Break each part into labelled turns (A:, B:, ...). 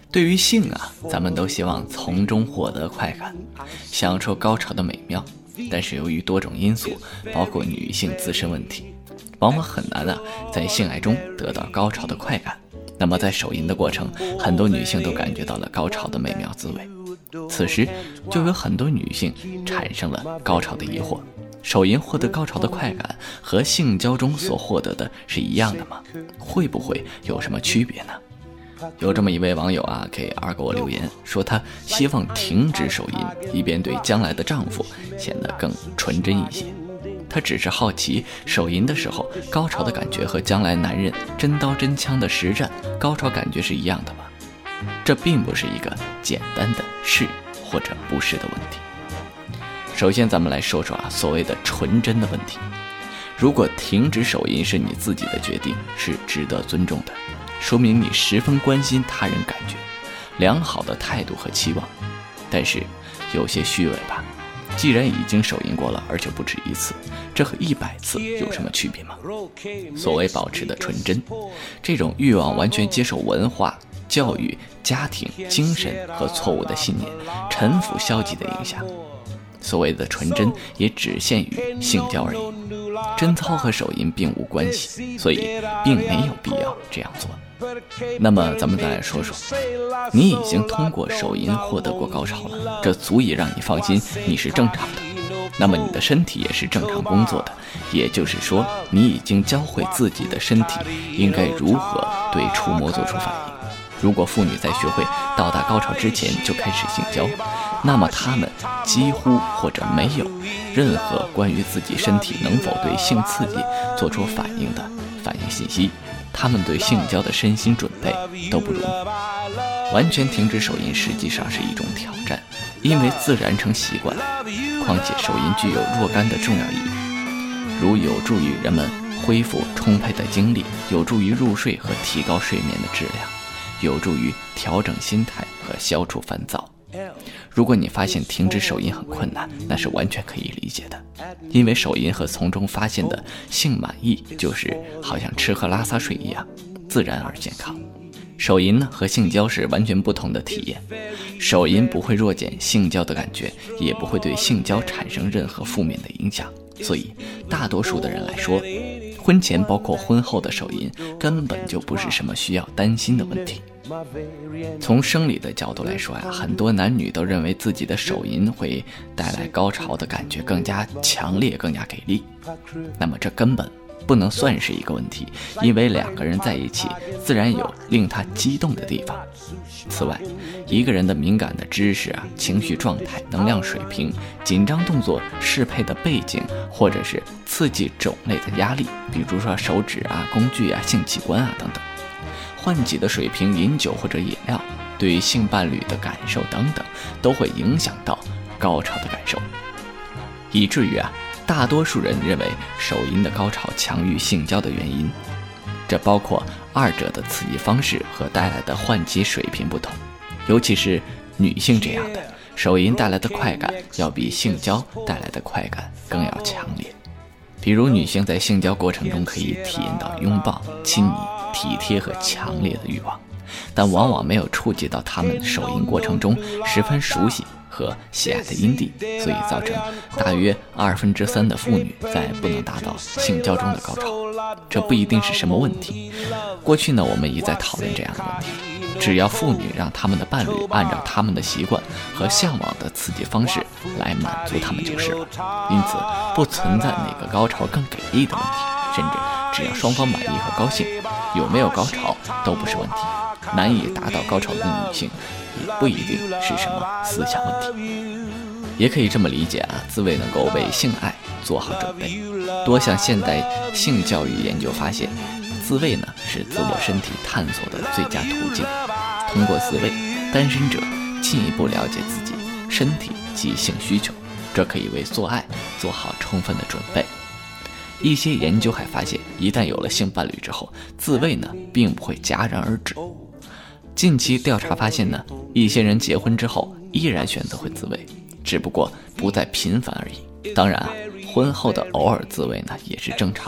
A: 对于性啊，咱们都希望从中获得快感，享受高潮的美妙。但是由于多种因素，包括女性自身问题，往往很难在性爱中得到高潮的快感。那么在手淫的过程，很多女性都感觉到了高潮的美妙滋味。此时就有很多女性产生了高潮的疑惑，手淫获得高潮的快感和性交中所获得的是一样的吗？会不会有什么区别呢？有这么一位网友给儿给我留言，说他希望停止手淫，以便对将来的丈夫显得更纯真一些。他只是好奇，手淫的时候高潮的感觉和将来男人真刀真枪的实战高潮感觉是一样的吗？这并不是一个简单的是或者不是的问题。首先咱们来说说所谓的纯真的问题。如果停止手淫是你自己的决定，是值得尊重的，说明你十分关心他人感觉，良好的态度和期望。但是有些虚伪吧，既然已经手淫过了，而且不止一次，这和100次有什么区别吗？所谓保持的纯真，这种欲望完全接受文化、教育、家庭、精神和错误的信念，臣服消极的影响。所谓的纯真也只限于性交而已，贞操和手淫并无关系，所以并没有必要这样做。那么咱们再来说说，你已经通过手淫获得过高潮了，这足以让你放心你是正常的。那么你的身体也是正常工作的，也就是说你已经教会自己的身体应该如何对触摸做出反应。如果妇女在学会到达高潮之前就开始性交，那么她们几乎或者没有任何关于自己身体能否对性刺激做出反应的反应信息，她们对性交的身心准备都不容易。完全停止手淫实际上是一种挑战，因为自然成习惯了。况且手淫具有若干的重要意义，如有助于人们恢复充沛的精力，有助于入睡和提高睡眠的质量，有助于调整心态和消除烦躁。如果你发现停止手淫很困难，那是完全可以理解的，因为手淫和从中发现的性满意就是好像吃喝拉撒睡一样，自然而健康。手淫和性交是完全不同的体验，手淫不会弱减性交的感觉，也不会对性交产生任何负面的影响。所以大多数的人来说，婚前包括婚后的手淫根本就不是什么需要担心的问题。从生理的角度来说很多男女都认为自己的手淫会带来高潮的感觉更加强烈，更加给力。那么这根本不能算是一个问题，因为两个人在一起自然有令他激动的地方。此外，一个人的敏感的知识情绪状态、能量水平、紧张动作适配的背景，或者是刺激种类的压力，比如说手指工具性器官等等，换己的水平、饮酒或者饮料，对于性伴侣的感受等等，都会影响到高潮的感受，以至于大多数人认为手淫的高潮强于性交的原因，这包括二者的刺激方式和带来的唤起水平不同。尤其是女性这样的，手淫带来的快感要比性交带来的快感更要强烈。比如女性在性交过程中可以体验到拥抱、亲昵、体贴和强烈的欲望，但往往没有触及到她们手淫过程中十分熟悉和喜爱的阴蒂，所以造成大约3/2的妇女在不能达到性交中的高潮。这不一定是什么问题。过去呢，我们一再讨论这样的问题，只要妇女让他们的伴侣按照他们的习惯和向往的刺激方式来满足他们就是了。因此不存在哪个高潮更给力的问题，甚至只要双方满意和高兴，有没有高潮都不是问题。难以达到高潮的女性也不一定是什么思想问题。也可以这么理解自慰能够为性爱做好准备。多项现代性教育研究发现，自慰呢是自我身体探索的最佳途径。通过自慰，单身者进一步了解自己身体及性需求，这可以为做爱做好充分的准备。一些研究还发现，一旦有了性伴侣之后，自慰呢并不会戛然而止。近期调查发现呢，一些人结婚之后依然选择会自慰，只不过不再频繁而已。当然婚后的偶尔自慰呢也是正常的，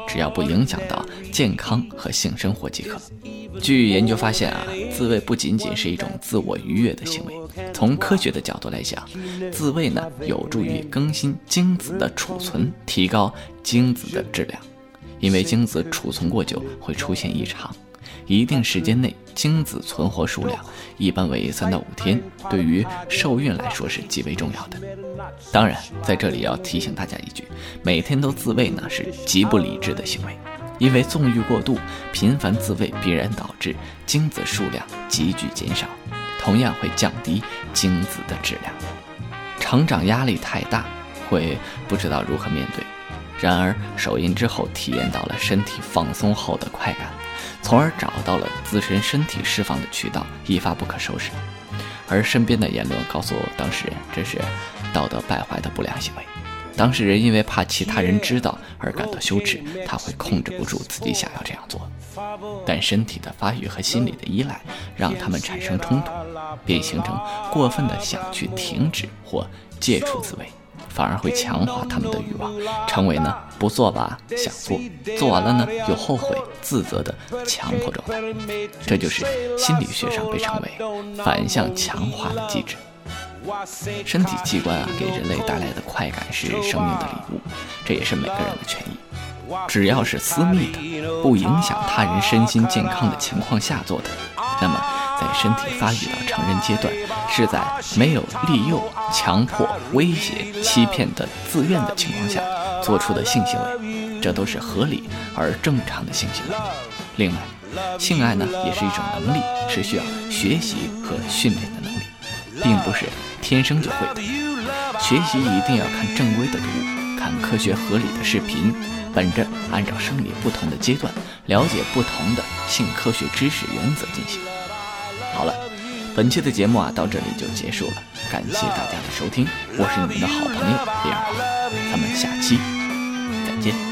A: 只要不影响到健康和性生活即可。据研究发现自慰不仅仅是一种自我愉悦的行为，从科学的角度来讲，自慰呢有助于更新精子的储存，提高精子的质量。因为精子储存过久会出现异常，一定时间内精子存活数量一般为3到5天，对于受孕来说是极为重要的。当然，在这里要提醒大家一句，每天都自慰呢是极不理智的行为，因为纵欲过度、频繁自慰必然导致精子数量急剧减少，同样会降低精子的质量。成长压力太大，会不知道如何面对。然而受孕之后体验到了身体放松后的快感，从而找到了自身身体释放的渠道，一发不可收拾。而身边的言论告诉当事人，这是道德败坏的不良行为。当事人因为怕其他人知道而感到羞耻，他会控制不住自己想要这样做。但身体的发育和心理的依赖让他们产生冲突，便形成过分的想去停止或戒除自慰，反而会强化他们的欲望，成为呢不做吧想做，做完了呢又后悔自责的强迫状态。这就是心理学上被称为反向强化的机制。身体器官给人类带来的快感是生命的礼物，这也是每个人的权益。只要是私密的，不影响他人身心健康的情况下做的，那么在身体发育到成人阶段，是在没有利诱、强迫、威胁、欺骗的自愿的情况下做出的性行为，这都是合理而正常的性行为。另外，性爱呢也是一种能力，是需要学习和训练的能力，并不是天生就会的。学习一定要看正规的读物，看科学合理的视频，本着按照生理不同的阶段了解不同的性科学知识原则进行。好了，本期的节目到这里就结束了，感谢大家的收听，我是你们的好朋友李二，咱们下期再见。